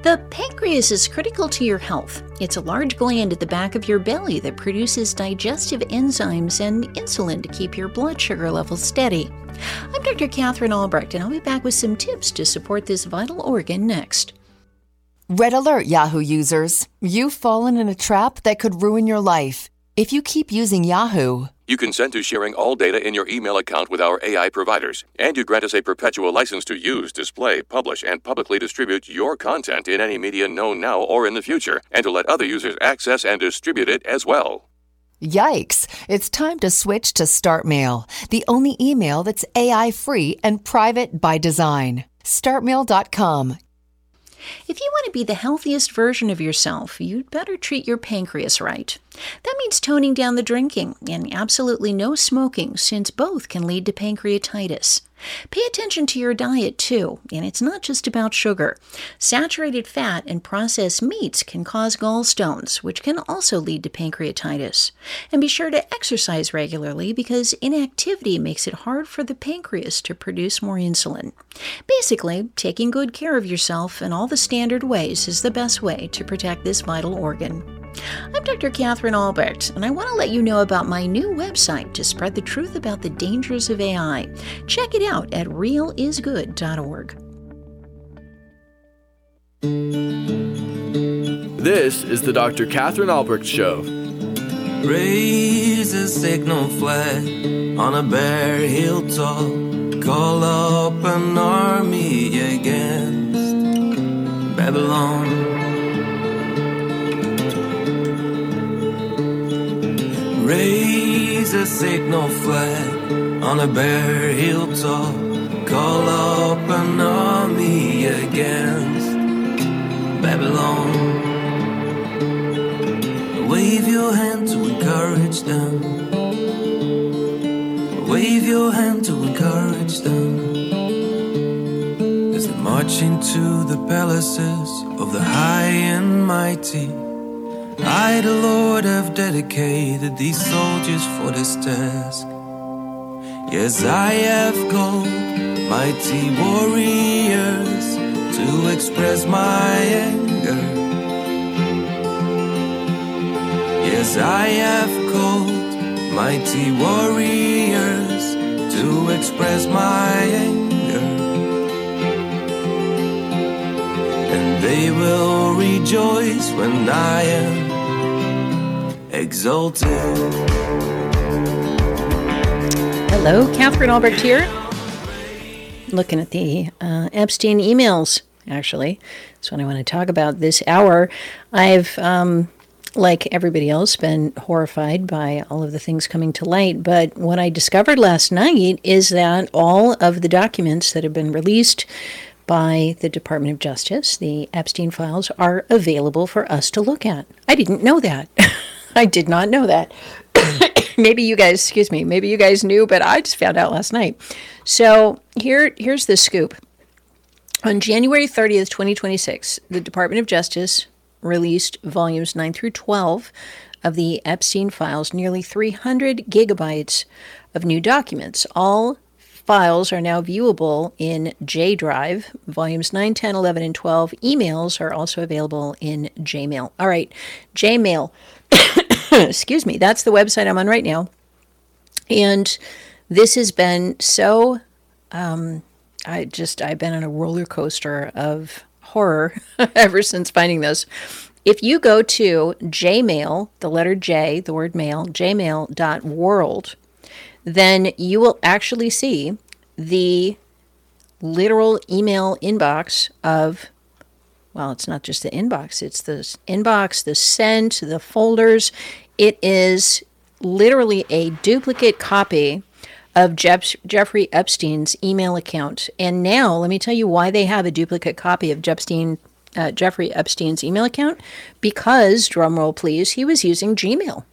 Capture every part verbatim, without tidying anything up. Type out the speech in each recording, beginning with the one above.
The pancreas is critical to your health. It's a large gland at the back of your belly that produces digestive enzymes and insulin to keep your blood sugar levels steady. I'm Doctor Catherine Albrecht, and I'll be back with some tips to support this vital organ next. Red alert, Yahoo users. You've fallen in a trap that could ruin your life. If you keep using Yahoo, you consent to sharing all data in your email account with our A I providers, and you grant us a perpetual license to use, display, publish, and publicly distribute your content in any media known now or in the future, and to let other users access and distribute it as well. Yikes! It's time to switch to StartMail, the only email that's A I-free and private by design. start mail dot com. If you want to be the healthiest version of yourself, you'd better treat your pancreas right. That means toning down the drinking and absolutely no smoking, since both can lead to pancreatitis. Pay attention to your diet, too, and it's not just about sugar. Saturated fat and processed meats can cause gallstones, which can also lead to pancreatitis. And be sure to exercise regularly, because inactivity makes it hard for the pancreas to produce more insulin. Basically, taking good care of yourself in all the standard ways is the best way to protect this vital organ. I'm Doctor Catherine Albrecht, and I want to let you know about my new website to spread the truth about the dangers of A I. Check it out at real is good dot org. This is the Doctor Catherine Albrecht Show. Raise a signal flag on a bare hilltop. Call up an army against Babylon. Raise a signal flag on a bare hilltop. Call up an army against Babylon. Wave your hand to encourage them. Wave your hand to encourage them as they march into the palaces of the high and mighty. I, the Lord, have dedicated these soldiers for this task. Yes, I have called mighty warriors to express my anger. Yes, I have called mighty warriors to express my anger. And they will rejoice when I am exalted. Hello, Catherine Albrecht here. Looking at the uh, Epstein emails, actually. That's what I want to talk about this hour. I've, um, like everybody else, been horrified by all of the things coming to light. But what I discovered last night is that all of the documents that have been released by the Department of Justice, the Epstein files, are available for us to look at. I didn't know that. I did not know that. Maybe you guys, excuse me, maybe you guys knew, but I just found out last night. So here, here's the scoop. On January thirtieth, twenty twenty-six, the Department of Justice released volumes nine through twelve of the Epstein files, nearly three hundred gigabytes of new documents. All files are now viewable in J Drive. Volumes nine, ten, eleven, and twelve. Emails are also available in Jmail. All right, Jmail. Excuse me, that's the website I'm on right now. And this has been so, um, I just, I've been on a roller coaster of horror ever since finding this. If you go to Jmail, the letter J, the word mail, jmail dot world, then you will actually see the literal email inbox of, well, it's not just the inbox, it's the inbox, the sent, the folders. It is literally a duplicate copy of Jeff- Jeffrey Epstein's email account. And now, let me tell you why they have a duplicate copy of Jeffstein, uh, Jeffrey Epstein's email account. Because, drumroll please, he was using Gmail.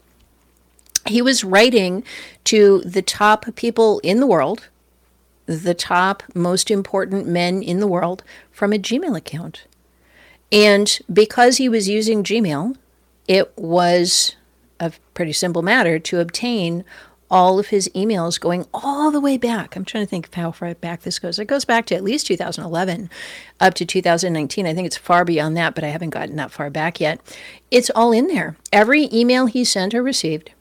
He was writing to the top people in the world, the top most important men in the world, from a Gmail account. And because he was using Gmail, it was a pretty simple matter to obtain all of his emails going all the way back. I'm trying to think of how far back this goes. It goes back to at least two thousand eleven up to two thousand nineteen. I think it's far beyond that, but I haven't gotten that far back yet. It's all in there. Every email he sent or received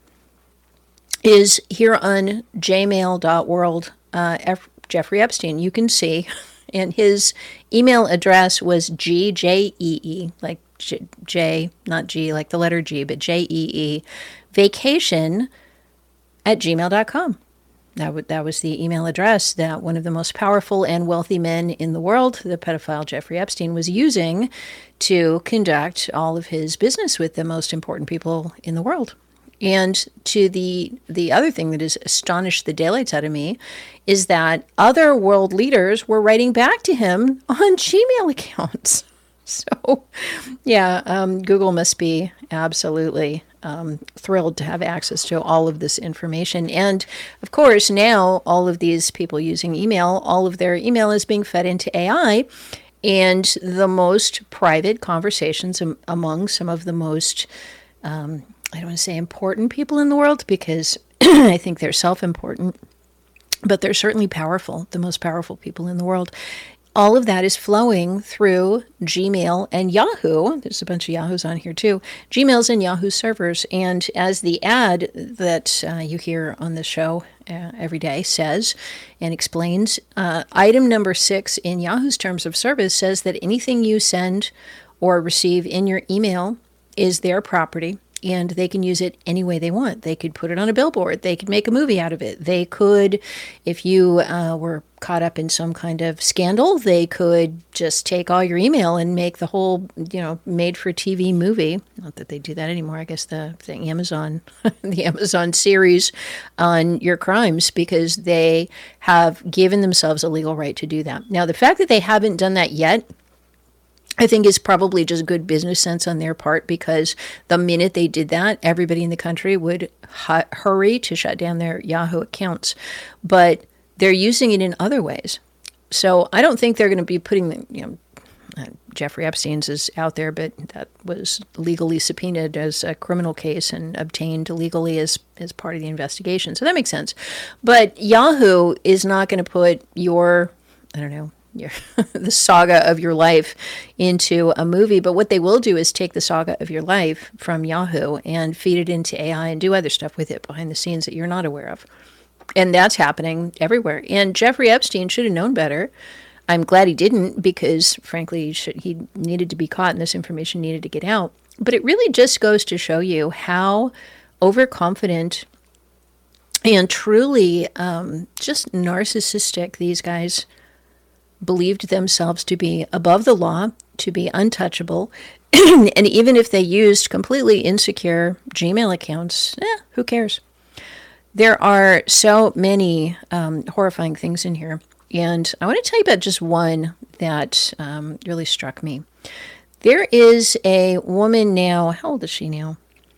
is here on jmail dot world. Uh, F- Jeffrey Epstein, you can see, and his email address was G J E E, like J, J, not G, like the letter G, but J E E, vacation at gmail dot com. That, w- that was the email address that one of the most powerful and wealthy men in the world, the pedophile Jeffrey Epstein, was using to conduct all of his business with the most important people in the world. And to the the other thing that has astonished the daylights out of me is that other world leaders were writing back to him on Gmail accounts. So, yeah, um, Google must be absolutely um, thrilled to have access to all of this information. And, of course, now all of these people using email, all of their email is being fed into A I. And the most private conversations am- among some of the most... Um, I don't want to say important people in the world because I think they're self-important, but they're certainly powerful, the most powerful people in the world. All of that is flowing through Gmail and Yahoo. There's a bunch of Yahoos on here too. Gmail's and Yahoo servers. And as the ad that uh, you hear on the show uh, every day says and explains, uh, item number six in Yahoo's terms of service says that anything you send or receive in your email is their property. And they can use it any way they want. They could put it on a billboard. They could make a movie out of it. They could, if you uh, were caught up in some kind of scandal, they could just take all your email and make the whole, you know, made-for-T V movie. Not that they do that anymore. I guess the, the Amazon, the Amazon series on your crimes, because they have given themselves a legal right to do that. Now, the fact that they haven't done that yet, I think is probably just good business sense on their part, because the minute they did that, everybody in the country would hu- hurry to shut down their Yahoo accounts. But they're using it in other ways. So I don't think they're going to be putting the, you know, uh, Jeffrey Epstein's is out there, but that was legally subpoenaed as a criminal case and obtained legally as, as part of the investigation. So that makes sense. But Yahoo is not going to put your, I don't know, Your, the saga of your life into a movie, but what they will do is take the saga of your life from Yahoo and feed it into A I and do other stuff with it behind the scenes that you're not aware of. And that's happening everywhere. And Jeffrey Epstein should have known better. I'm glad he didn't, because frankly, he, should, he needed to be caught and this information needed to get out. But it really just goes to show you how overconfident and truly um, just narcissistic these guys believed themselves to be above the law, to be untouchable. And even if they used completely insecure Gmail accounts, eh, who cares? There are so many um, horrifying things in here. And I want to tell you about just one that um, really struck me. There is a woman now, how old is she now?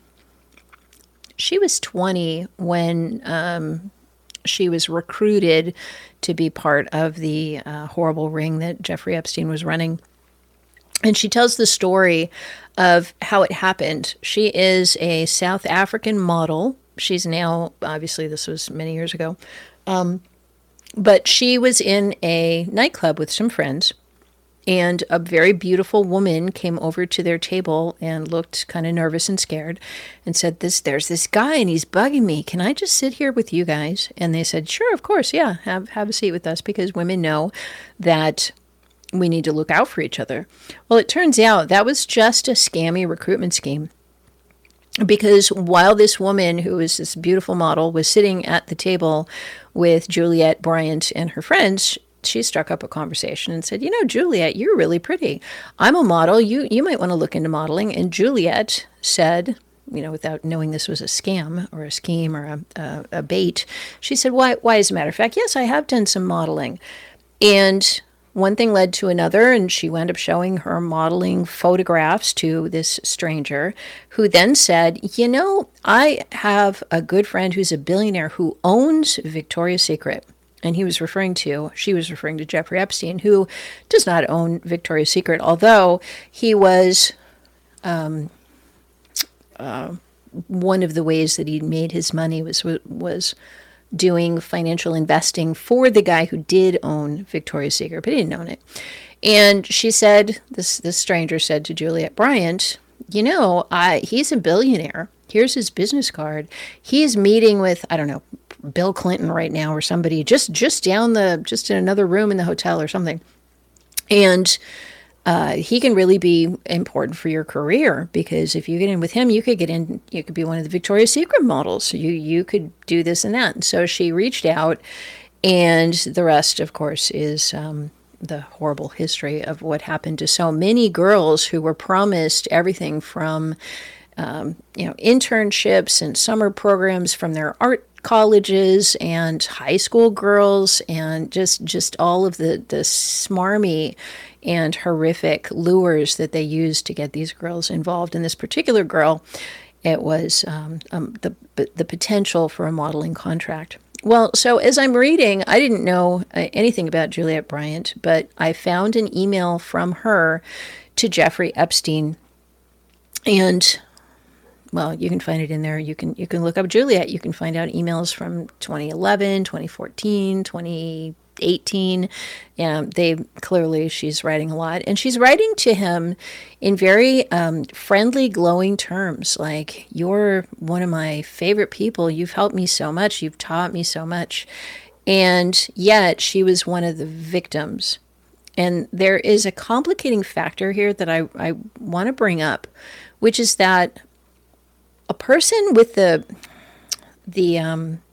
She was twenty when um, she was recruited to be part of the uh, horrible ring that Jeffrey Epstein was running. And she tells the story of how it happened. She is a South African model. She's now, obviously this was many years ago, um, but she was in a nightclub with some friends, and a very beautiful woman came over to their table and looked kind of nervous and scared and said, "This, there's this guy and he's bugging me. Can I just sit here with you guys?" And they said, "Sure, of course. Yeah, have, have a seat with us," because women know that we need to look out for each other. Well, it turns out that was just a scammy recruitment scheme. Because while this woman, who is this beautiful model, was sitting at the table with Juliet Bryant and her friends, she struck up a conversation and said, "You know, Juliet, you're really pretty. I'm a model. You you might want to look into modeling." And Juliet said, you know, without knowing this was a scam or a scheme or a, a, a bait, she said, why, why, as a matter of fact, yes, I have done some modeling. And one thing led to another, and she wound up showing her modeling photographs to this stranger, who then said, "You know, I have a good friend who's a billionaire who owns Victoria's Secret." And he was referring to, she was referring to Jeffrey Epstein, who does not own Victoria's Secret, although he was um, uh, one of the ways that he made his money was was doing financial investing for the guy who did own Victoria's Secret, but he didn't own it. And she said, this this stranger said to Juliette Bryant, you know, I, he's a billionaire. Here's his business card. He's meeting with, I don't know, Bill Clinton right now or somebody just, just down the, just in another room in the hotel or something. And uh, he can really be important for your career, because if you get in with him, you could get in, you could be one of the Victoria's Secret models. You, you could do this and that. And so she reached out, and the rest, of course, is um, the horrible history of what happened to so many girls who were promised everything from, um, you know, internships and summer programs from their art colleges and high school girls, and just just all of the the smarmy and horrific lures that they used to get these girls involved. In this particular girl, it was um, um, the the potential for a modeling contract. Well, so as I'm reading, I didn't know uh, anything about Juliette Bryant, but I found an email from her to Jeffrey Epstein, and well, you can find it in there. You can you can look up Juliette. You can find out emails from twenty eleven, twenty fourteen, twenty eighteen. Yeah, they clearly, she's writing a lot. And she's writing to him in very um, friendly, glowing terms. Like, you're one of my favorite people. You've helped me so much. You've taught me so much. And yet she was one of the victims. And there is a complicating factor here that I, I want to bring up, which is that a person with the the um,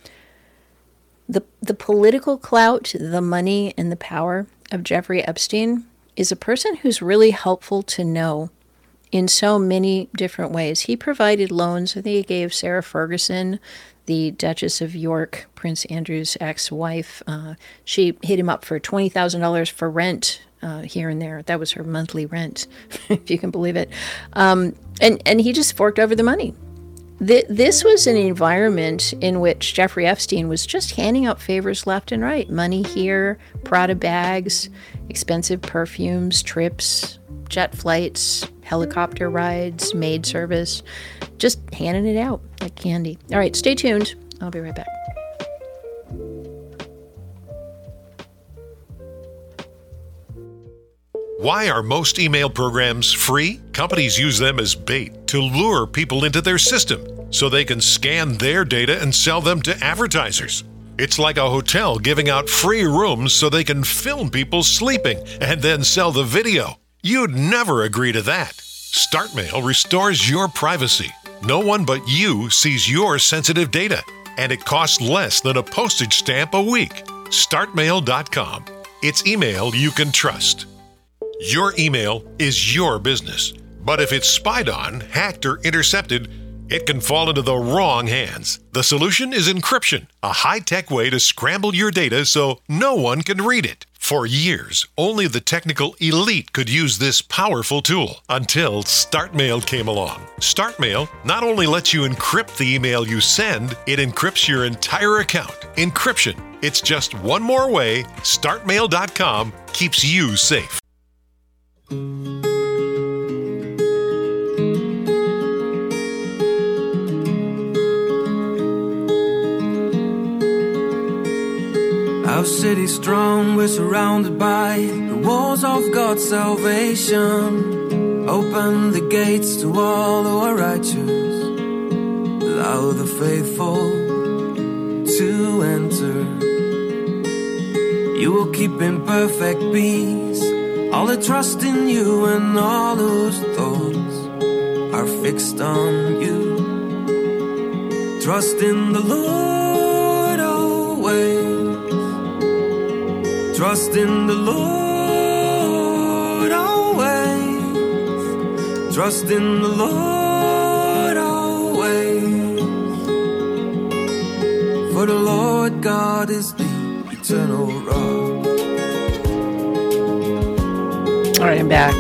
the the political clout, the money, and the power of Jeffrey Epstein is a person who's really helpful to know in so many different ways. He provided loans. I think he gave Sarah Ferguson, the Duchess of York, Prince Andrew's ex-wife. Uh, she hit him up for twenty thousand dollars for rent uh, here and there. That was her monthly rent, if you can believe it. Um, and, and he just forked over the money. Th- this was an environment in which Jeffrey Epstein was just handing out favors left and right. Money here, Prada bags, expensive perfumes, trips, jet flights, helicopter rides, maid service, just handing it out like candy. All right, stay tuned. I'll be right back. Why are most email programs free? Companies use them as bait to lure people into their system so they can scan their data and sell them to advertisers. It's like a hotel giving out free rooms so they can film people sleeping and then sell the video. You'd never agree to that. StartMail restores your privacy. No one but you sees your sensitive data, and it costs less than a postage stamp a week. start mail dot com. It's email you can trust. Your email is your business, but if it's spied on, hacked, or intercepted, it can fall into the wrong hands. The solution is encryption, a high-tech way to scramble your data so no one can read it. For years, only the technical elite could use this powerful tool until StartMail came along. StartMail not only lets you encrypt the email you send, it encrypts your entire account. Encryption. It's just one more way start mail dot com keeps you safe. Our city's strong, we're surrounded by the walls of God's salvation. Open the gates to all who are righteous. Allow the faithful to enter. You will keep in perfect peace all who trust in you and all whose thoughts are fixed on you. Trust in the Lord always. Trust in the Lord always. Trust in the Lord always. For the Lord God is the eternal rock. All right, I'm back.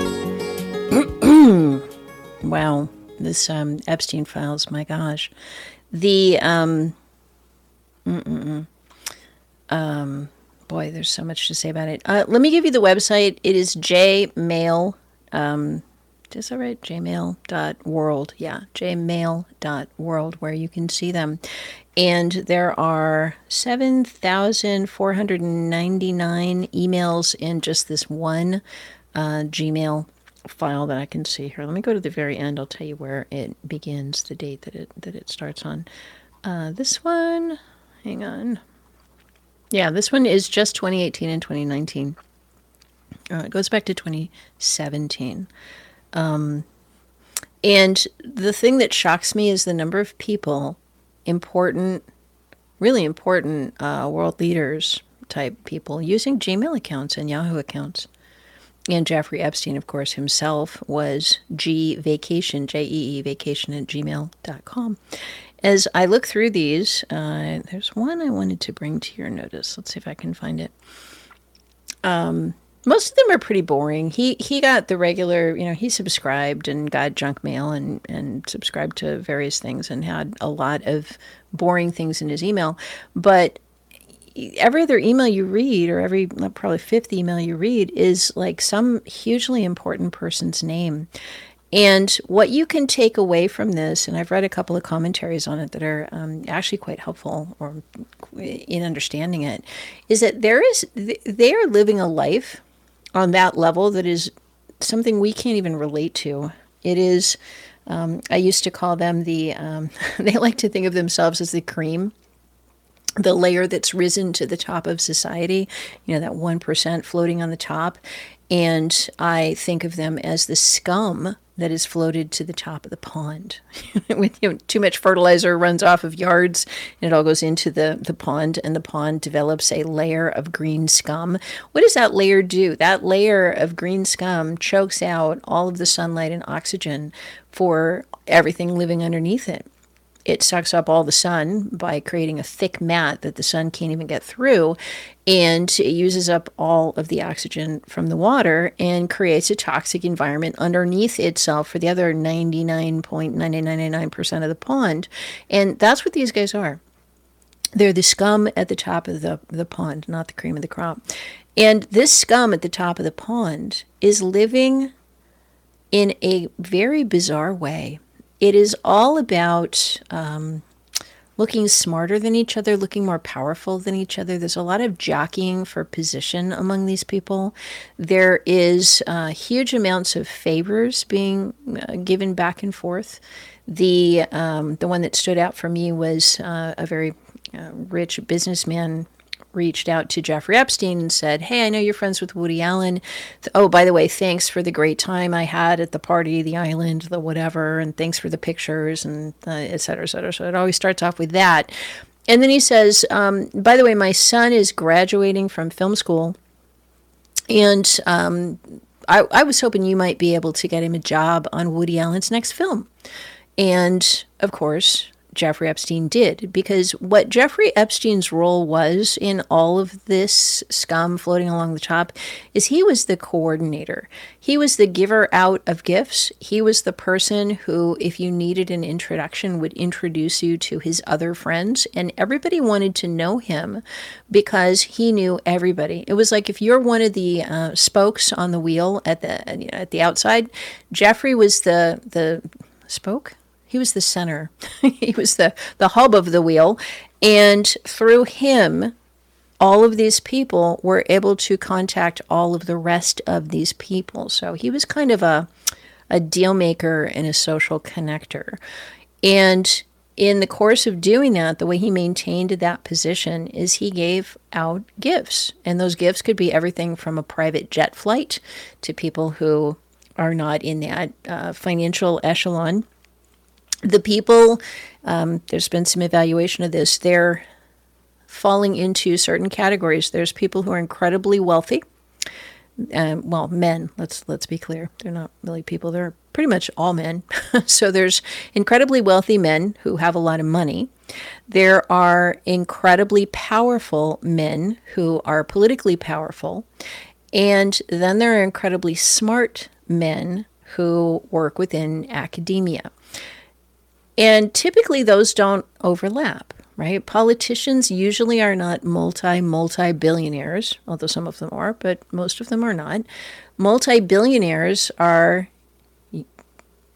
Wow, this um, Epstein files, my gosh. The, um, mm-mm-mm. um, boy, there's so much to say about it. Uh, let me give you the website. It is jmail, um, Is that right? Gmail dot world. Yeah, gmail dot world, where you can see them. And there are seven thousand four hundred ninety-nine emails in just this one uh, Gmail file that I can see here. Let me go to the very end. I'll tell you where it begins, the date that it that it starts on. Uh, this one, hang on. Yeah, this one is just twenty eighteen and twenty nineteen. Uh, it goes back to twenty seventeen. Um, and the thing that shocks me is the number of people, important, really important uh, world leaders type people, using Gmail accounts and Yahoo accounts. And Jeffrey Epstein, of course, himself was G Vacation, J E E, vacation at gmail dot com. As I look through these, uh, there's one I wanted to bring to your notice. Let's see if I can find it. Um, most of them are pretty boring. He he got the regular, you know, he subscribed and got junk mail and, and subscribed to various things and had a lot of boring things in his email. But every other email you read, or every probably fifth email you read, is like some hugely important person's name. And what you can take away from this, and I've read a couple of commentaries on it that are um, actually quite helpful or in understanding it, is that there is they are living a life on that level that is something we can't even relate to. It is, um, I used to call them the, um, they like to think of themselves as the cream, the layer that's risen to the top of society, you know, that one percent floating on the top. And I think of them as the scum that is floated to the top of the pond. With, you know, too much fertilizer runs off of yards and it all goes into the, the pond, and the pond develops a layer of green scum. What does that layer do? That layer of green scum chokes out all of the sunlight and oxygen for everything living underneath it. It sucks up all the sun by creating a thick mat that the sun can't even get through, and it uses up all of the oxygen from the water and creates a toxic environment underneath itself for the other ninety-nine point nine nine nine percent of the pond. And that's what these guys are. They're the scum at the top of the, the pond, not the cream of the crop. And this scum at the top of the pond is living in a very bizarre way. It is all about um, looking smarter than each other, looking more powerful than each other. There's a lot of jockeying for position among these people. There is uh, huge amounts of favors being uh, given back and forth. The um, the one that stood out for me was uh, a very uh, rich businessman reached out to Jeffrey Epstein and said, hey, I know you're friends with Woody Allen. Oh, by the way, thanks for the great time I had at the party, the island, the whatever, and thanks for the pictures, and uh, et cetera, et cetera. So it always starts off with that. And then he says, um, by the way, my son is graduating from film school, and um, I, I was hoping you might be able to get him a job on Woody Allen's next film. And, of course, Jeffrey Epstein did, because what Jeffrey Epstein's role was in all of this scum floating along the top is he was the coordinator. He was the giver out of gifts. He was the person who, if you needed an introduction, would introduce you to his other friends. And everybody wanted to know him because he knew everybody. It was like if you're one of the uh, spokes on the wheel at the you know, at the outside, Jeffrey was the the spoke. He was the center. He was the, the hub of the wheel. And through him, all of these people were able to contact all of the rest of these people. So he was kind of a, a deal maker and a social connector. And in the course of doing that, the way he maintained that position is he gave out gifts. And those gifts could be everything from a private jet flight to people who are not in that uh, financial echelon. The people, um, there's been some evaluation of this, they're falling into certain categories. There's people who are incredibly wealthy. Um, well, men, let's let's be clear. They're not really people. They're pretty much all men. So there's incredibly wealthy men who have a lot of money. There are incredibly powerful men who are politically powerful. And then there are incredibly smart men who work within academia. And typically those don't overlap, right? Politicians usually are not multi, multi-billionaires, although some of them are, but most of them are not. Multi-billionaires are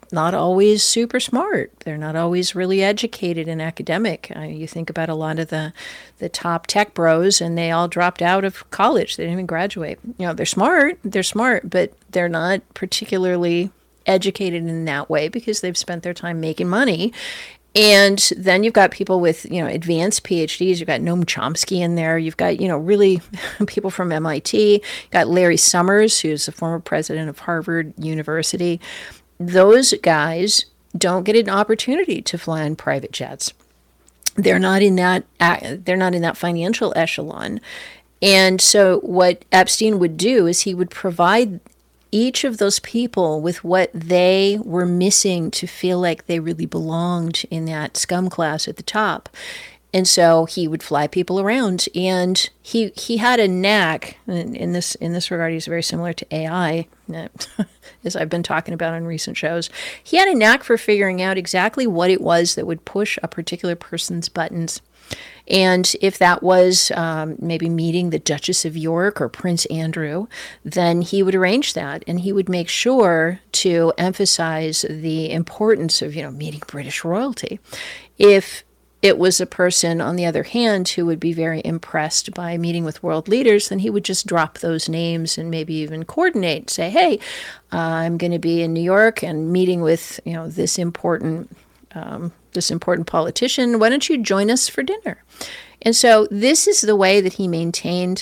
not always super smart. They're not always really educated and academic. Uh, you think about a lot of the, the top tech bros, and they all dropped out of college. They didn't even graduate. You know, they're smart. They're smart, but they're not particularly educated in that way because they've spent their time making money. And then you've got people with, you know, advanced P H Ds. You've got Noam Chomsky in there. You've got, you know, really people from M I T. You've got Larry Summers, who's the former president of Harvard University. Those guys don't get an opportunity to fly on private jets. They're not in that, they're not in that financial echelon. And so what Epstein would do is he would provide each of those people with what they were missing to feel like they really belonged in that scum class at the top. And so he would fly people around, and he he had a knack, and in this in this regard, he's very similar to A I, as I've been talking about on recent shows. He had a knack for figuring out exactly what it was that would push a particular person's buttons. And if that was um, maybe meeting the Duchess of York or Prince Andrew, then he would arrange that, and he would make sure to emphasize the importance of, you know, meeting British royalty. If it was a person, on the other hand, who would be very impressed by meeting with world leaders, then he would just drop those names and maybe even coordinate, say, hey, uh, I'm going to be in New York and meeting with, you know, this important um, this important politician. Why don't you join us for dinner? And so this is the way that he maintained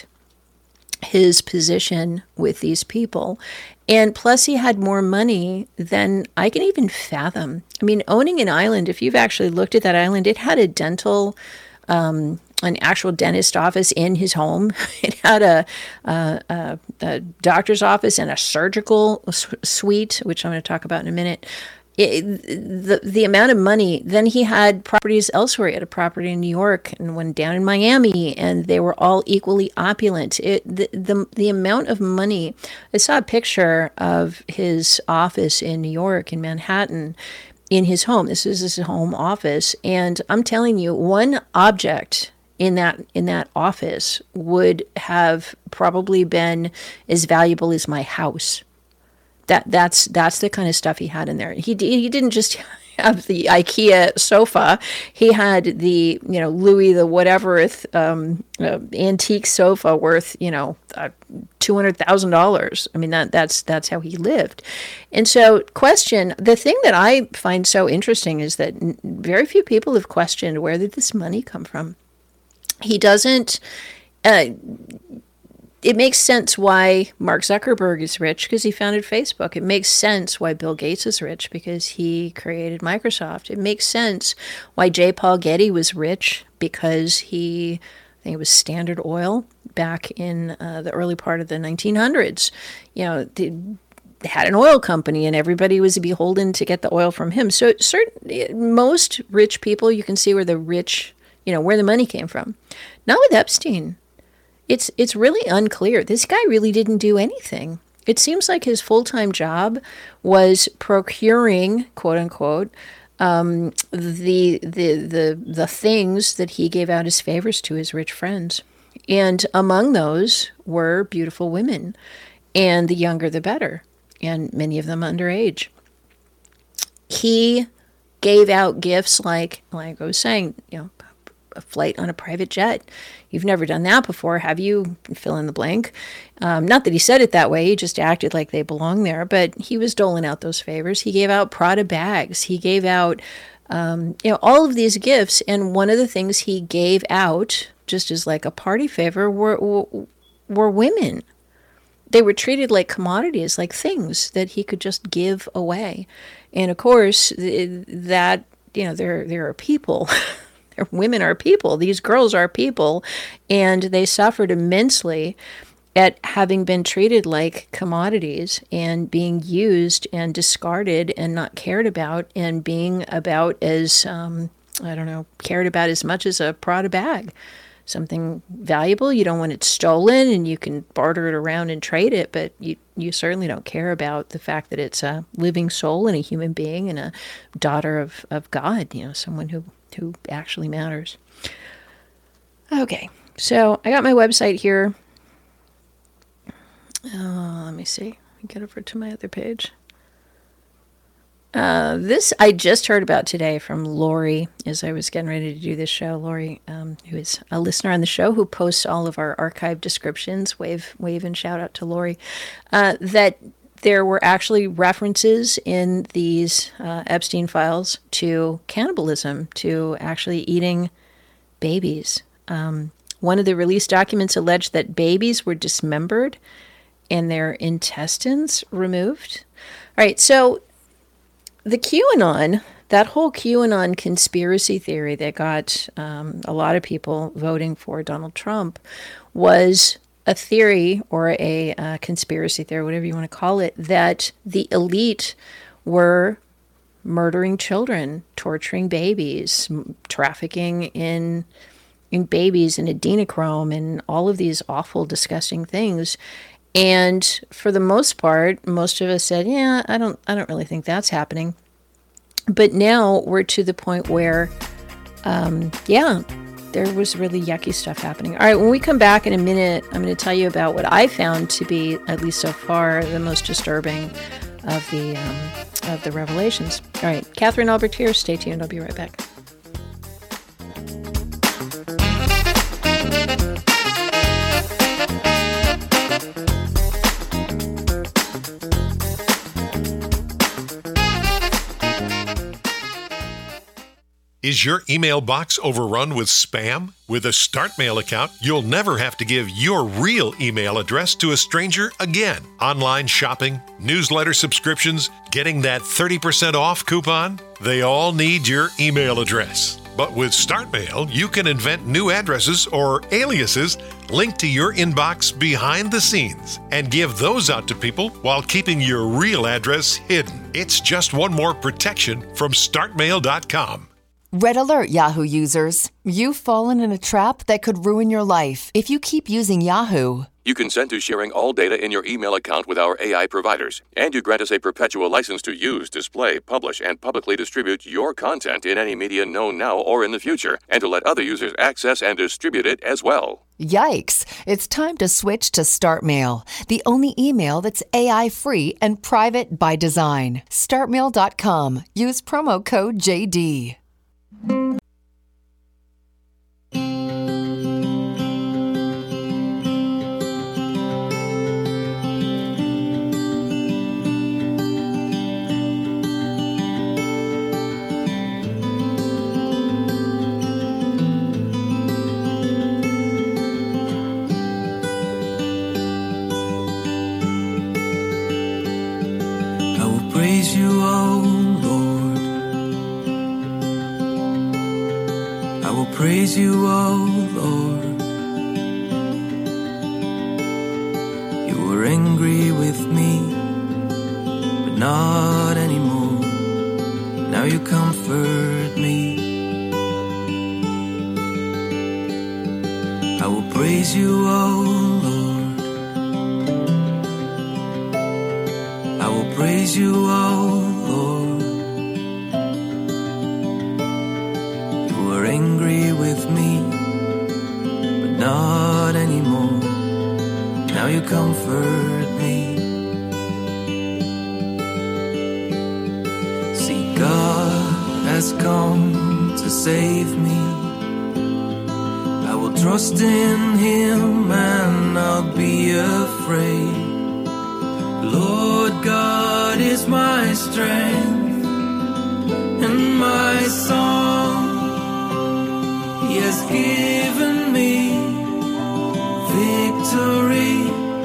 his position with these people. And plus he had more money than I can even fathom. I mean, owning an island, if you've actually looked at that island, it had a dental, um, an actual dentist office in his home. It had a, a, a, a doctor's office and a surgical suite, which I'm going to talk about in a minute. It, the the amount of money, then he had properties elsewhere. He had a property in New York and one down in Miami, and they were all equally opulent. It the, the the amount of money. I saw a picture of his office in New York, in Manhattan, in his home. This is his home office, and I'm telling you, one object in that in that office would have probably been as valuable as my house. That that's that's the kind of stuff he had in there. He he didn't just have the IKEA sofa. He had the, you know, Louis the whatever um, uh, antique sofa worth, you know, uh, two hundred thousand dollars. I mean, that that's that's how he lived. And so, question the thing that I find so interesting is that very few people have questioned, where did this money come from? He doesn't. Uh, It makes sense why Mark Zuckerberg is rich, because he founded Facebook. It makes sense why Bill Gates is rich, because he created Microsoft. It makes sense why J. Paul Getty was rich, because he, I think it was Standard Oil back in uh, the early part of the nineteen hundreds. You know, they had an oil company, and everybody was beholden to get the oil from him. So certain, most rich people, you can see where the rich, you know, where the money came from. Not with Epstein. It's it's really unclear. This guy really didn't do anything. It seems like his full-time job was procuring, quote unquote, um, the the the the things that he gave out as favors to his rich friends, and among those were beautiful women, and the younger the better, and many of them underage. He gave out gifts like, like I was saying, you know, a flight on a private jet. You've never done that before, have you? Fill in the blank. Um, not that he said it that way, he just acted like they belong there, but he was doling out those favors. He gave out Prada bags. He gave out, um, you know, all of these gifts. And one of the things he gave out, just as like a party favor, were, were, were women. They were treated like commodities, like things that he could just give away. And of course, that, you know, there there are people. Women are people. These girls are people, and they suffered immensely at having been treated like commodities and being used and discarded and not cared about, and being about as, um, I don't know, cared about as much as a Prada bag. Something valuable, you don't want it stolen, and you can barter it around and trade it, but you, you certainly don't care about the fact that it's a living soul and a human being and a daughter of, of God, you know, someone who who actually matters. Okay, so I got my website here. Uh, let me see. Get over to my other page. Uh, this I just heard about today from Lori as I was getting ready to do this show. Lori, um, who is a listener on the show, who posts all of our archive descriptions. Wave, wave, and shout out to Lori. Uh, that there were actually references in these uh, Epstein files to cannibalism, to actually eating babies. Um, one of the released documents alleged that babies were dismembered and their intestines removed. All right, so the QAnon, that whole QAnon conspiracy theory that got um, a lot of people voting for Donald Trump was a theory or a uh, conspiracy theory, whatever you want to call it, that the elite were murdering children, torturing babies, trafficking in in babies and adrenochrome and all of these awful, disgusting things. And for the most part, most of us said, yeah, I don't I don't really think that's happening. But now we're to the point where, um, yeah, there was really yucky stuff happening. All right, when we come back in a minute, I'm going to tell you about what I found to be, at least so far, the most disturbing of the um, of the revelations. All right, Catherine Albrecht here. Stay tuned. I'll be right back. Is your email box overrun with spam? With a StartMail account, you'll never have to give your real email address to a stranger again. Online shopping, newsletter subscriptions, getting that thirty percent off coupon, they all need your email address. But with StartMail, you can invent new addresses or aliases linked to your inbox behind the scenes and give those out to people while keeping your real address hidden. It's just one more protection from start mail dot com. Red alert, Yahoo users. You've fallen in a trap that could ruin your life if you keep using Yahoo. You consent to sharing all data in your email account with our A I providers, and you grant us a perpetual license to use, display, publish, and publicly distribute your content in any media known now or in the future, and to let other users access and distribute it as well. Yikes! It's time to switch to StartMail, the only email that's A I-free and private by design. start mail dot com. Use promo code J D. I will praise you, oh Lord. I will praise you, oh Lord. You were angry with me, but not anymore. Now you comfort me. I will praise you, oh Lord. I will praise you, oh Lord. You were angry with me, but not anymore. Now you comfort me. See, God has come to save me. I will trust in Him and not be afraid. Lord God is my strength and my song. He has given me victory,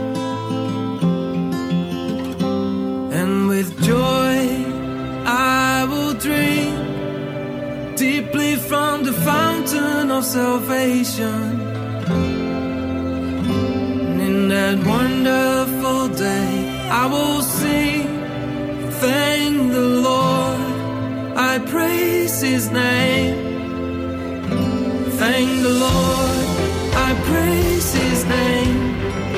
and with joy I will drink deeply from the fountain of salvation. And in that wonderful day I will sing, thank the Lord, I praise His name. Thank the Lord, I praise His name.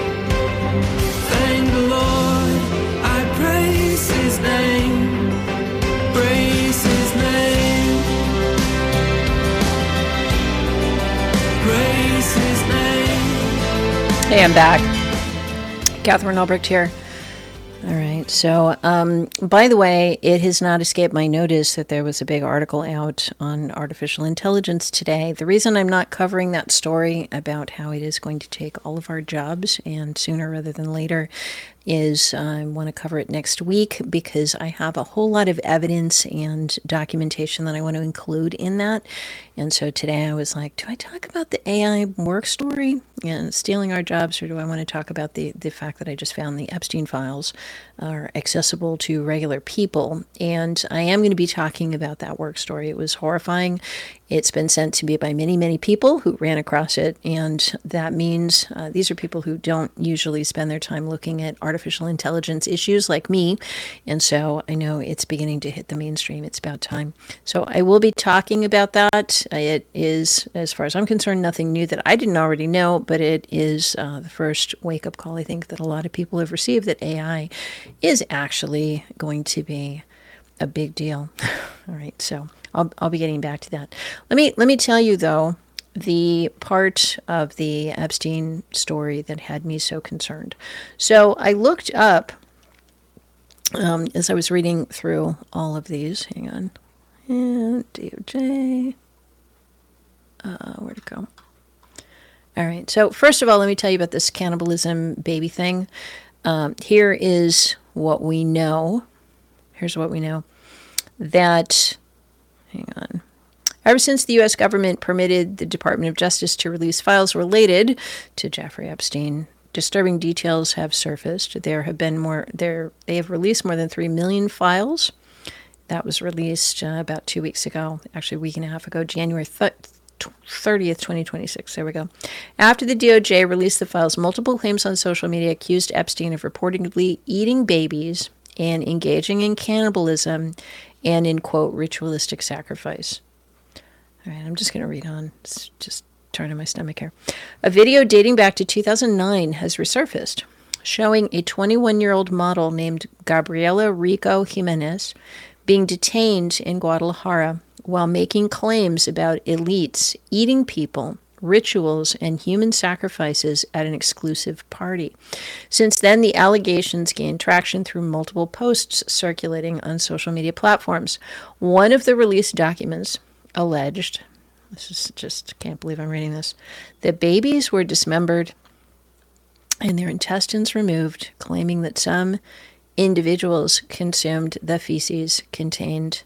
Thank the Lord, I praise His name. Praise His name. Praise His name. Hey, I'm back. Catherine Albrecht here. All right. So, um, by the way, it has not escaped my notice that there was a big article out on artificial intelligence today. The reason I'm not covering that story about how it is going to take all of our jobs, and sooner rather than later, is I want to cover it next week because I have a whole lot of evidence and documentation that I want to include in that. And so today I was like, do I talk about the A I work story and stealing our jobs, or do I want to talk about the, the fact that I just found the Epstein files are accessible to regular people? And I am going to be talking about that work story. It was horrifying. It's been sent to me by many, many people who ran across it. And that means uh, these are people who don't usually spend their time looking at artificial intelligence issues like me. And so I know it's beginning to hit the mainstream. It's about time. So I will be talking about that. It is, as far as I'm concerned, nothing new that I didn't already know, but it is uh, the first wake-up call, I think, that a lot of people have received, that A I is actually going to be a big deal. All right, so I'll I'll be getting back to that. Let me let me tell you though, the part of the Epstein story that had me so concerned. So I looked up um, as I was reading through all of these. Hang on, and D O J. Uh, where'd it go? All right. So first of all, let me tell you about this cannibalism baby thing. Um, here is what we know. Here's what we know. That, hang on. Ever since the U S government permitted the Department of Justice to release files related to Jeffrey Epstein, disturbing details have surfaced. There have been more. There they have released more than three million files. That was released uh, about two weeks ago, actually a week and a half ago, January thirtieth, twenty twenty-six. There we go. After the D O J released the files, multiple claims on social media accused Epstein of reportedly eating babies and engaging in cannibalism and in, quote, ritualistic sacrifice. All right, I'm just going to read on. It's just turning my stomach here. A video dating back to two thousand nine has resurfaced, showing a twenty-one-year-old model named Gabriela Rico Jimenez being detained in Guadalajara while making claims about elites eating people, rituals, and human sacrifices at an exclusive party. Since then, the allegations gained traction through multiple posts circulating on social media platforms. One of the released documents alleged, this is just, can't believe I'm reading this, that babies were dismembered and their intestines removed, claiming that some individuals consumed the feces contained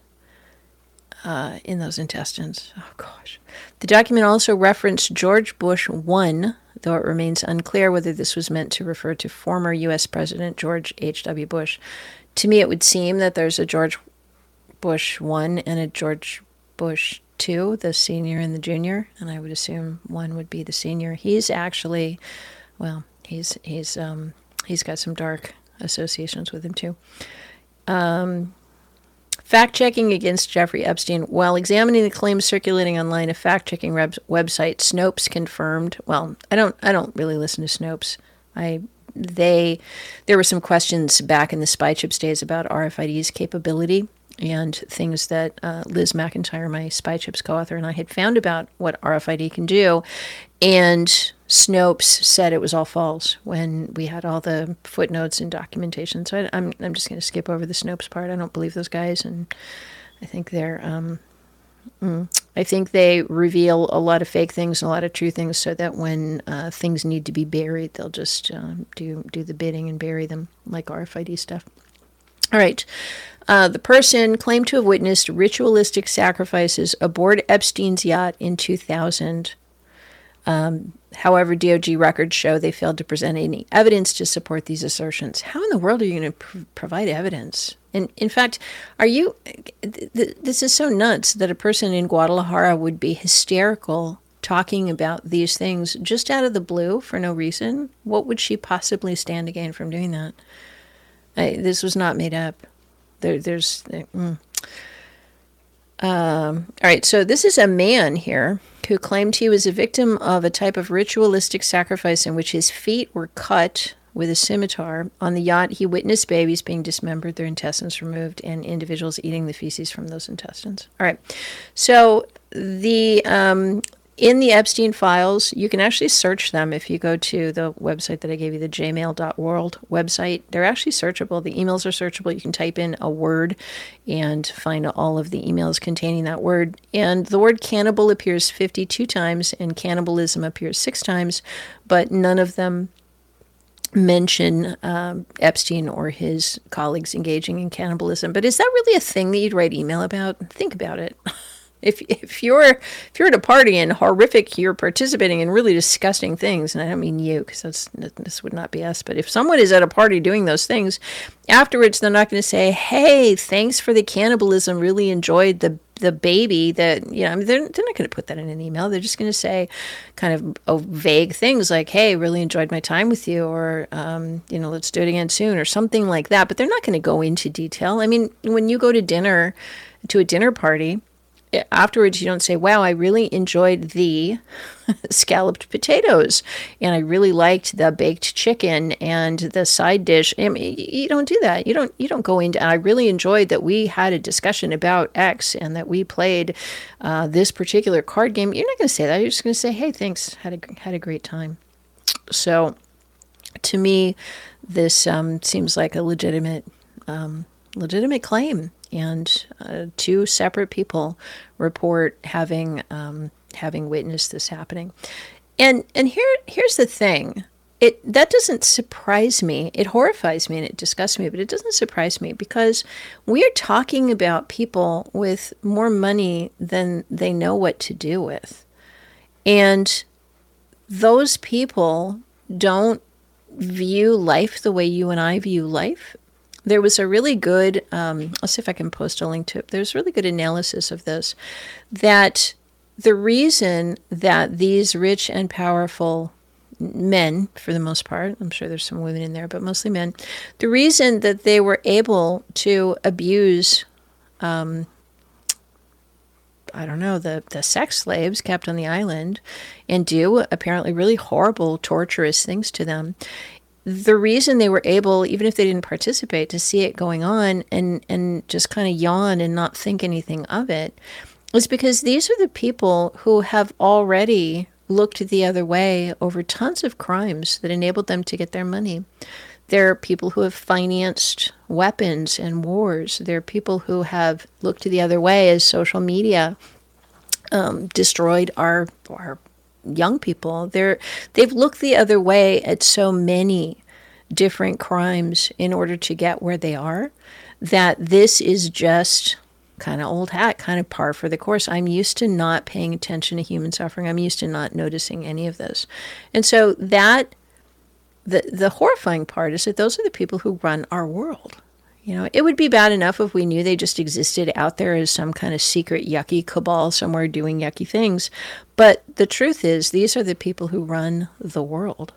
Uh, in those intestines. Oh, gosh. The document also referenced George Bush One, though it remains unclear whether this was meant to refer to former U S President George H W. Bush. To me, it would seem that there's a George Bush One and a George Bush Two, the senior and the junior, and I would assume one would be the senior. He's actually, well, he's he's um, he's got some dark associations with him too. Um. Fact-checking against Jeffrey Epstein. While examining the claims circulating online, a fact-checking web- website, Snopes, confirmed. Well, I don't. I don't really listen to Snopes. I they there were some questions back in the Spy Chips days about R F I D's capability and things that uh, Liz McIntyre, my Spy Chips co-author, and I had found about what R F I D can do, and Snopes said it was all false when we had all the footnotes and documentation. So I, I'm I'm just going to skip over the Snopes part. I don't believe those guys, and I think they're um, mm, I think they reveal a lot of fake things and a lot of true things, so that when uh, things need to be buried, they'll just uh, do do the bidding and bury them like R F I D stuff. All right. Uh, the person claimed to have witnessed ritualistic sacrifices aboard Epstein's yacht in two thousand. Um, however, D O J records show they failed to present any evidence to support these assertions. How in the world are you going to pr- provide evidence? And in fact, are you, th- th- this is so nuts that a person in Guadalajara would be hysterical talking about these things just out of the blue for no reason. What would she possibly stand to gain from doing that? I, this was not made up. There, there's, mm. um, all right. So this is a man here who claimed he was a victim of a type of ritualistic sacrifice in which his feet were cut with a scimitar. On the yacht, he witnessed babies being dismembered, their intestines removed, and individuals eating the feces from those intestines. All right. So the um, in the Epstein files, you can actually search them if you go to the website that I gave you, the j mail dot world website. They're actually searchable. The emails are searchable. You can type in a word and find all of the emails containing that word. And the word cannibal appears fifty-two times and cannibalism appears six times, but none of them mention um, Epstein or his colleagues engaging in cannibalism. But is that really a thing that you'd write email about? Think about it. If if you're if you're at a party and horrific, you're participating in really disgusting things, and I don't mean you, because that's this would not be us. But if someone is at a party doing those things, afterwards they're not going to say, "Hey, thanks for the cannibalism. Really enjoyed the the baby." That you know, I mean, they're they're not going to put that in an email. They're just going to say, kind of oh, vague things like, "Hey, really enjoyed my time with you," or um, you know, "Let's do it again soon," or something like that. But they're not going to go into detail. I mean, when you go to dinner, to a dinner party, afterwards, you don't say, "Wow, I really enjoyed the scalloped potatoes, and I really liked the baked chicken and the side dish." I mean, you don't do that. You don't. You don't go into. "I really enjoyed that we had a discussion about X and that we played uh, this particular card game." You're not going to say that. You're just going to say, "Hey, thanks. Had a had a great time." So, to me, this um, seems like a legitimate um, legitimate claim. And uh, two separate people report having um, having witnessed this happening. And and here here's the thing. It that doesn't surprise me. It horrifies me and it disgusts me, but it doesn't surprise me because we are talking about people with more money than they know what to do with. And those people don't view life the way you and I view life. There was a really good, um, I'll see if I can post a link to it. There's really good analysis of this, that the reason that these rich and powerful men, for the most part, I'm sure there's some women in there, but mostly men, the reason that they were able to abuse, um, I don't know, the, the sex slaves kept on the island and do apparently really horrible, torturous things to them, the reason they were able, even if they didn't participate, to see it going on and, and just kind of yawn and not think anything of it is because these are the people who have already looked the other way over tons of crimes that enabled them to get their money. There are people who have financed weapons and wars. There are people who have looked the other way as social media um, destroyed our our young people. They're, they've looked the other way at so many different crimes in order to get where they are, that this is just kind of old hat, kind of par for the course. I'm used to not paying attention to human suffering. I'm used to not noticing any of this. And so that, the, the horrifying part is that those are the people who run our world. You know, it would be bad enough if we knew they just existed out there as some kind of secret yucky cabal somewhere doing yucky things. But the truth is, these are the people who run the world.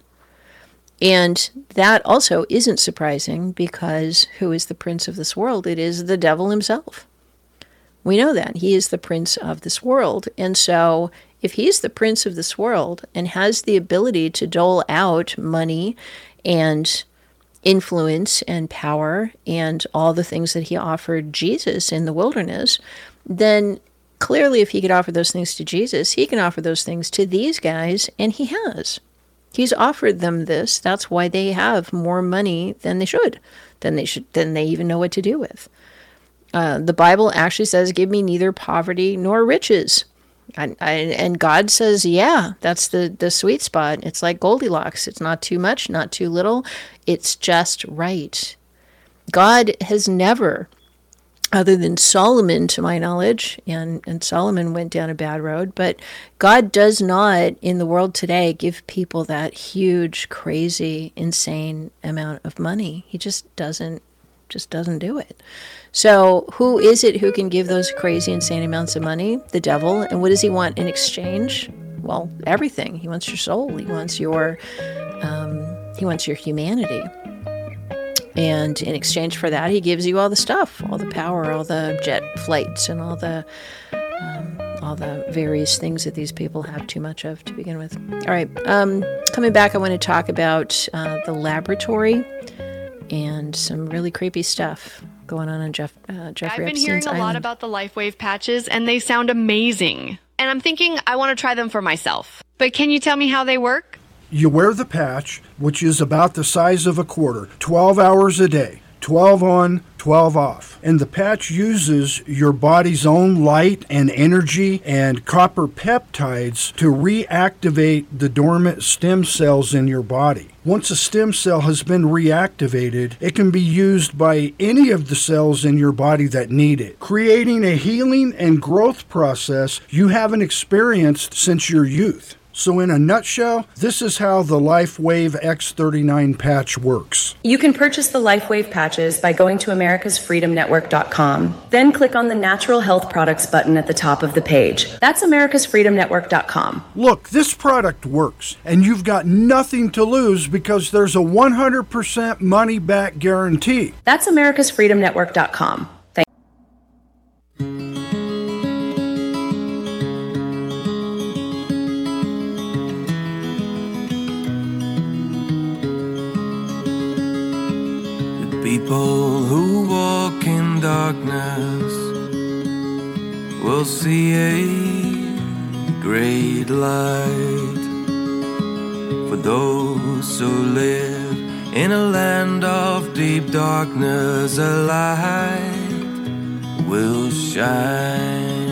And that also isn't surprising because who is the prince of this world? It is the devil himself. We know that. He is the prince of this world. And so if he's the prince of this world and has the ability to dole out money and influence and power and all the things that he offered Jesus in the wilderness, then clearly if he could offer those things to Jesus, he can offer those things to these guys, and he has. He's offered them this. That's why they have more money than they should, than they should, than they even know what to do with. Uh, the Bible actually says, "Give me neither poverty nor riches." And, and God says, yeah, that's the, the sweet spot. It's like Goldilocks. It's not too much, not too little. It's just right. God has never, other than Solomon, to my knowledge, and, and Solomon went down a bad road, but God does not, in the world today, give people that huge, crazy, insane amount of money. He just doesn't, just doesn't do it. So who is it who can give those crazy, insane amounts of money? The devil. And what does he want in exchange? Well, everything. He wants your soul. He wants your, um, he wants your humanity. And in exchange for that, he gives you all the stuff, all the power, all the jet flights, and all the, um, all the various things that these people have too much of to begin with. All right. Um, coming back, I want to talk about uh, the laboratory and some really creepy stuff going on on Jeff, uh, Jeffrey I've been Epstein's hearing a island. lot about the LifeWave patches, and they sound amazing. And and I'm thinking I want to try them for myself. But can you tell me how they work? You wear the patch, which is about the size of a quarter, twelve hours a day, twelve on, twelve off. And the patch uses your body's own light and energy and copper peptides to reactivate the dormant stem cells in your body. Once a stem cell has been reactivated, it can be used by any of the cells in your body that need it, creating a healing and growth process you haven't experienced since your youth. So in a nutshell, this is how the LifeWave X thirty-nine patch works. You can purchase the LifeWave patches by going to americas freedom network dot com. Then click on the Natural Health Products button at the top of the page. That's americas freedom network dot com. Look, this product works, and you've got nothing to lose because there's a one hundred percent money-back guarantee. That's americas freedom network dot com. Thank People who walk in darkness will see a great light. For those who live in a land of deep darkness, a light will shine.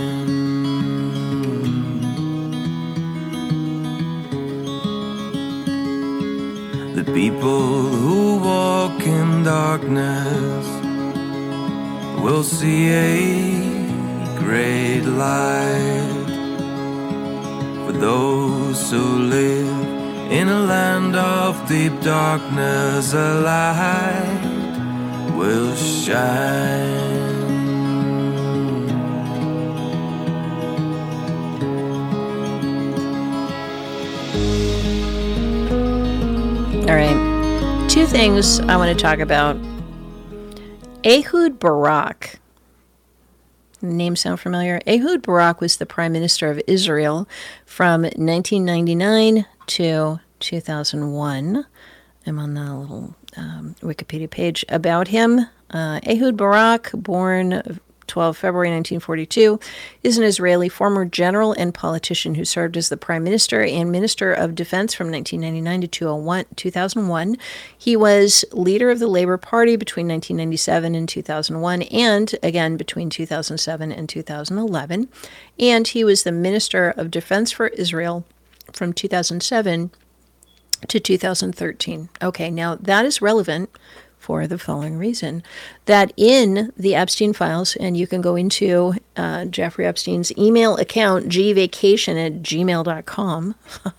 The people who walk in darkness will see a great light. For those who live in a land of deep darkness, a light will shine. All right. Two things I want to talk about. Ehud Barak. Name sound familiar? Ehud Barak was the Prime Minister of Israel from nineteen ninety-nine to two thousand one. I'm on the little um, Wikipedia page about him. Uh, Ehud Barak, born twelfth of February nineteen forty-two, is an Israeli former general and politician who served as the Prime Minister and Minister of Defense from nineteen ninety-nine to two thousand one. He was leader of the Labour Party between nineteen ninety-seven and two thousand one, and again between two thousand seven and two thousand eleven. And he was the Minister of Defense for Israel from two thousand seven to two thousand thirteen. Okay, now that is relevant for the following reason, that in the Epstein files, and you can go into uh, Jeffrey Epstein's email account, g vacation at gmail dot com,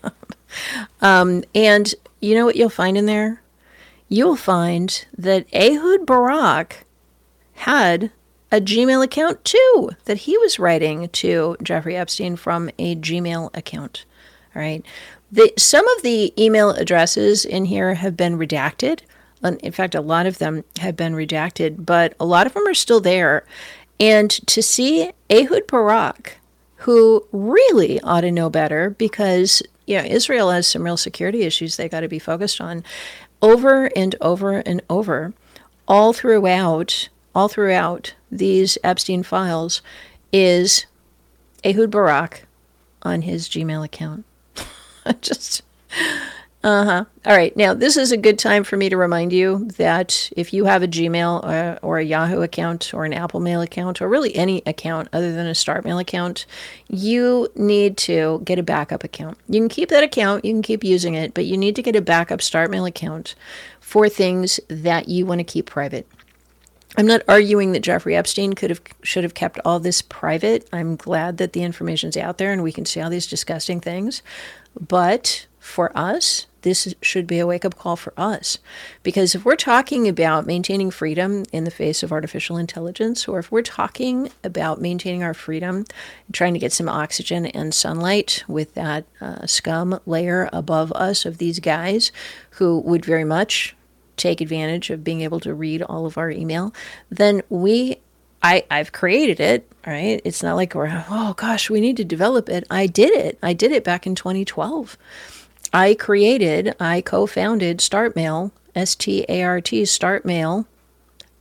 um, and you know what you'll find in there? You'll find that Ehud Barak had a Gmail account too, that he was writing to Jeffrey Epstein from a Gmail account. All right. The, some of the email addresses in here have been redacted. In fact, a lot of them have been redacted, but a lot of them are still there. And to see Ehud Barak, who really ought to know better because, you know, Israel has some real security issues they got to be focused on, over and over and over, all throughout, all throughout these Epstein files, is Ehud Barak on his Gmail account. Just... Uh-huh. All right. Now, this is a good time for me to remind you that if you have a Gmail or, or a Yahoo account or an Apple Mail account or really any account other than a StartMail account, you need to get a backup account. You can keep that account, you can keep using it, but you need to get a backup StartMail account for things that you want to keep private. I'm not arguing that Jeffrey Epstein could have should have kept all this private. I'm glad that the information's out there and we can see all these disgusting things. But for us, this should be a wake-up call for us. Because if we're talking about maintaining freedom in the face of artificial intelligence, or if we're talking about maintaining our freedom, trying to get some oxygen and sunlight with that uh, scum layer above us of these guys who would very much take advantage of being able to read all of our email, then we, I, I've created it, right? It's not like we're, oh gosh, we need to develop it. I did it. I did it back in twenty twelve. I created, I co-founded StartMail, S T A R T, StartMail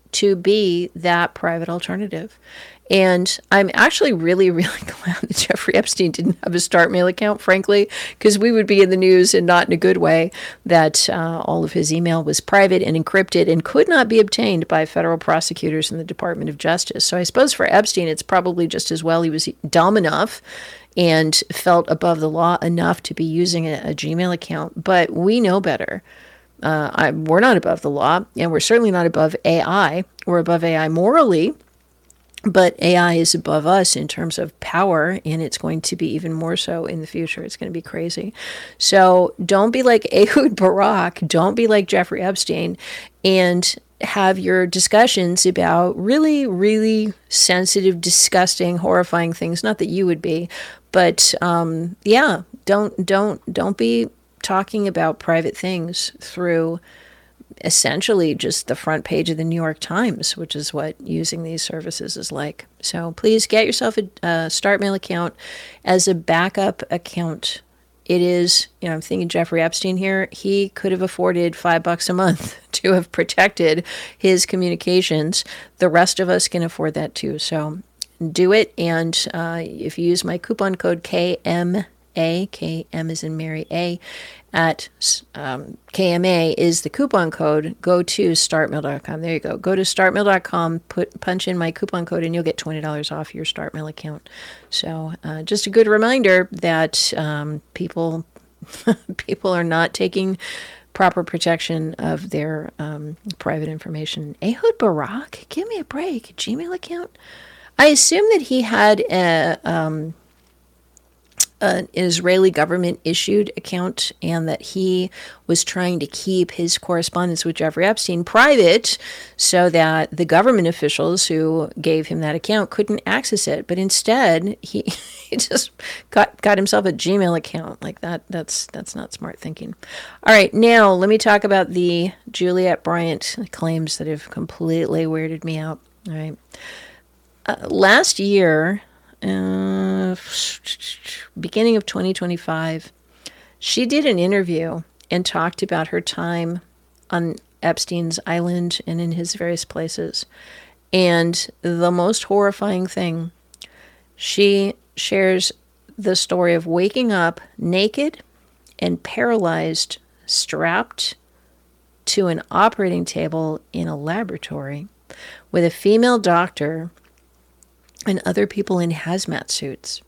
to be that private alternative. And I'm actually really, really glad that Jeffrey Epstein didn't have a StartMail account, frankly, because we would be in the news, and not in a good way, that uh, all of his email was private and encrypted and could not be obtained by federal prosecutors in the Department of Justice. So I suppose for Epstein, it's probably just as well he was dumb enough and felt above the law enough to be using a, a Gmail account. But we know better. Uh, I, we're not above the law, and we're certainly not above A I. We're above A I morally. But A I is above us in terms of power, and it's going to be even more so in the future. It's going to be crazy. So don't be like Ehud Barak. Don't be like Jeffrey Epstein, and have your discussions about really, really sensitive, disgusting, horrifying things. Not that you would be, but um, yeah, don't don't don't be talking about private things through essentially just the front page of the New York Times, which is what using these services is like. So please get yourself a, a StartMail account as a backup account. It is, you know, I'm thinking Jeffrey Epstein here. He could have afforded five bucks a month to have protected his communications. The rest of us can afford that too. So do it. And uh, if you use my coupon code K M A, K M is in Mary A, at um, K M A is the coupon code. Go to startmail dot com. There you go. Go to startmail dot com, put punch in my coupon code, and you'll get twenty dollars off your StartMail account. So uh, just a good reminder that um, people people are not taking proper protection of their um, private information. Ehud Barak, give me a break. Gmail account? I assume that he had a... Um, an Israeli government issued account, and that he was trying to keep his correspondence with Jeffrey Epstein private so that the government officials who gave him that account couldn't access it. But instead, he, he just got got himself a Gmail account. Like that, that's that's not smart thinking. All right, now let me talk about the Juliette Bryant claims that have completely weirded me out. All right. Uh, last year, Uh, beginning of twenty twenty-five, she did an interview and talked about her time on Epstein's island and in his various places. And the most horrifying thing, she shares the story of waking up naked and paralyzed, strapped to an operating table in a laboratory with a female doctor and other people in hazmat suits,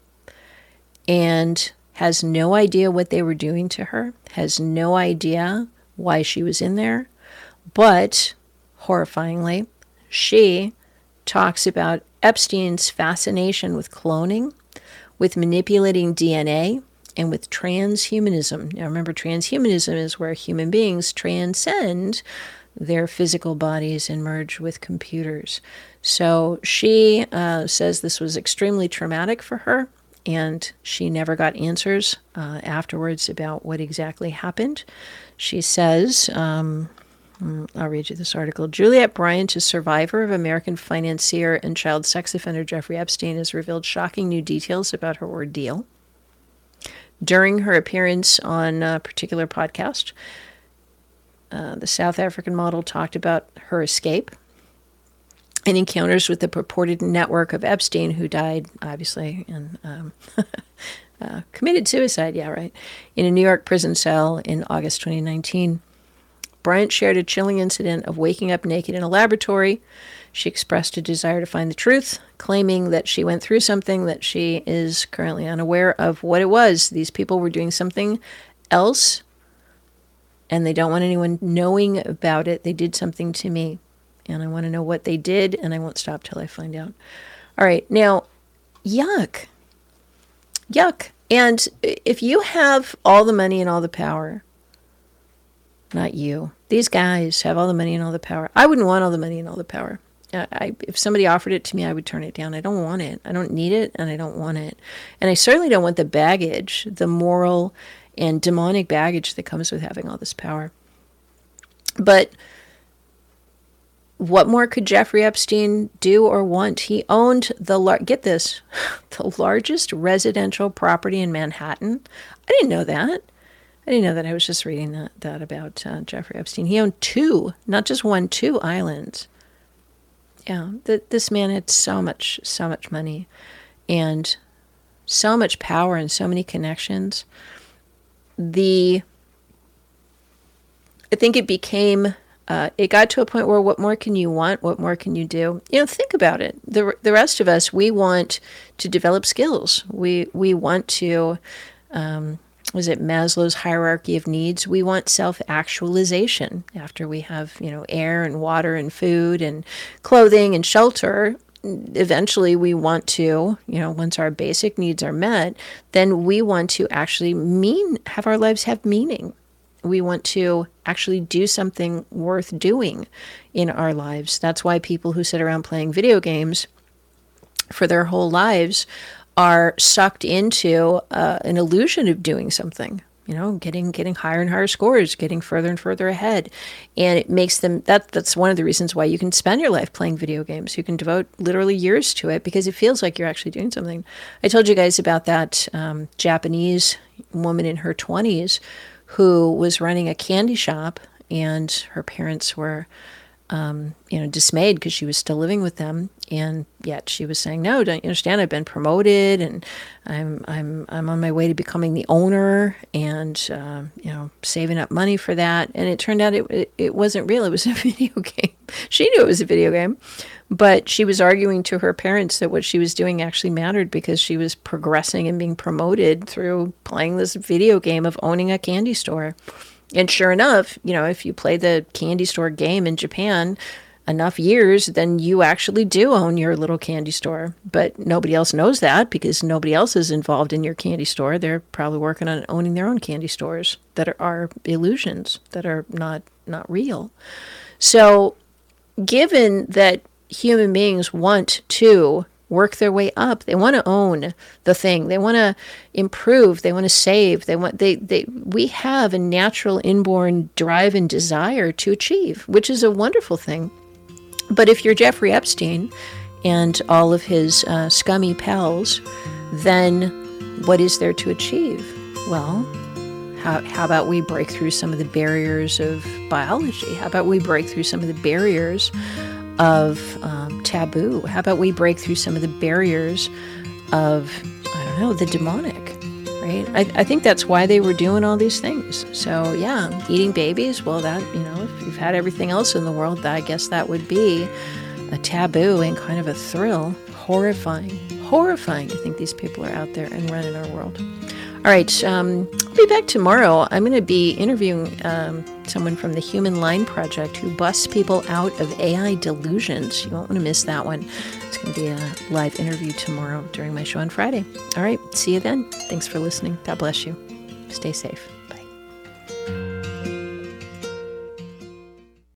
and has no idea what they were doing to her, has no idea why she was in there. But, horrifyingly, she talks about Epstein's fascination with cloning, with manipulating D N A, and with transhumanism. Now remember, transhumanism is where human beings transcend their physical bodies and merge with computers. So she uh, says this was extremely traumatic for her, and she never got answers uh, afterwards about what exactly happened. She says, um, I'll read you this article. Juliette Bryant, a survivor of American financier and child sex offender Jeffrey Epstein, has revealed shocking new details about her ordeal. During her appearance on a particular podcast, Uh, the South African model talked about her escape and encounters with the purported network of Epstein, who died, obviously, and um, uh, committed suicide, yeah, right, in a New York prison cell in August twenty nineteen. Bryant shared a chilling incident of waking up naked in a laboratory. She expressed a desire to find the truth, claiming that she went through something that she is currently unaware of what it was. These people were doing something else, and they don't want anyone knowing about it. They did something to me, and I want to know what they did, and I won't stop till I find out. All right, now, yuck. Yuck. And if you have all the money and all the power, not you, these guys have all the money and all the power. I wouldn't want all the money and all the power. I, I, if somebody offered it to me, I would turn it down. I don't want it. I don't need it, and I don't want it. And I certainly don't want the baggage, the moral and demonic baggage that comes with having all this power. But what more could Jeffrey Epstein do or want? He owned the, lar- get this, the largest residential property in Manhattan. I didn't know that. I didn't know that. I was just reading that, that about uh, Jeffrey Epstein. He owned two, not just one, two islands. Yeah, th- this man had so much, so much money and so much power and so many connections. The, I think it became, uh, it got to a point where what more can you want? What more can you do? You know, think about it. The the rest of us, we want to develop skills. We, we want to, um, was it Maslow's hierarchy of needs? We want self-actualization after we have, you know, air and water and food and clothing and shelter. Eventually we want to, you know, once our basic needs are met, then we want to actually mean, have our lives have meaning. We want to actually do something worth doing in our lives. That's why people who sit around playing video games for their whole lives are sucked into uh, an illusion of doing something, you know, getting getting higher and higher scores, getting further and further ahead. And it makes them, that that's one of the reasons why you can spend your life playing video games. You can devote literally years to it because it feels like you're actually doing something. I told you guys about that um, Japanese woman in her twenties who was running a candy shop, and her parents were Um, you know, dismayed because she was still living with them, and yet she was saying, "No, don't you understand? I've been promoted, and I'm I'm I'm on my way to becoming the owner, and uh, you know, saving up money for that." And it turned out it, it it wasn't real; it was a video game. She knew it was a video game, but she was arguing to her parents that what she was doing actually mattered because she was progressing and being promoted through playing this video game of owning a candy store. And sure enough, you know, if you play the candy store game in Japan enough years, then you actually do own your little candy store. But nobody else knows that because nobody else is involved in your candy store. They're probably working on owning their own candy stores that are, are illusions, that are not, not real. So given that human beings want to work their way up, they want to own the thing, they want to improve, they want to save, they want they they we have a natural inborn drive and desire to achieve, which is a wonderful thing. But if you're Jeffrey Epstein and all of his uh, scummy pals, then what is there to achieve? Well, how how about we break through some of the barriers of biology? How about we break through some of the barriers of um, taboo? How about we break through some of the barriers of, I don't know, the demonic, right? I, I think that's why they were doing all these things. So yeah, eating babies, well, that, you know, if you've had everything else in the world, I guess that would be a taboo and kind of a thrill. Horrifying, horrifying to think these people are out there and running our world. All right, um, I'll be back tomorrow. I'm going to be interviewing um, someone from the Human Line Project who busts people out of A I delusions. You won't want to miss that one. It's going to be a live interview tomorrow during my show on Friday. All right, see you then. Thanks for listening. God bless you. Stay safe.